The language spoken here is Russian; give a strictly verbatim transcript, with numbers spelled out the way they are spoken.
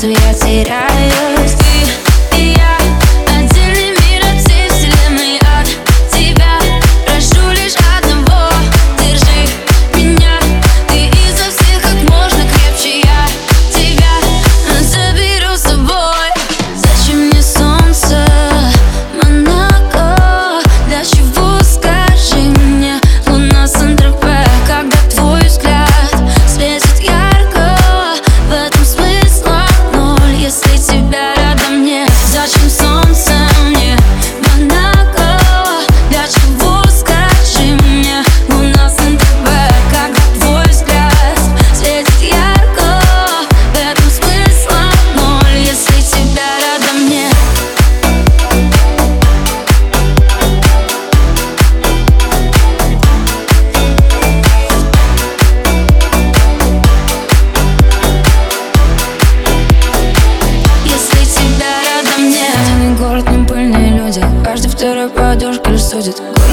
сразу я теряюсь. Ты и я, отдельный мир от всей вселенной. От тебя прошу лишь одного: держи меня, ты изо всех как можно крепче. Я тебя заберу с собой. Зачем мне солнце, Монако? Для чего, скажи мне, луна Сан-Тропе? Когда твой взгляд светит ярко, в этом смысла ноль, если тебя рядом нет. Зачем солнце мне, Монако? Для чего, скажи мне, луна Сан-Тропе? Когда твой взгляд светит ярко, в этом смысла ноль, если тебя рядом нет. Если тебя рядом нет. Пьяный город, не пыльные люди, каждый второй подушка лишь судит.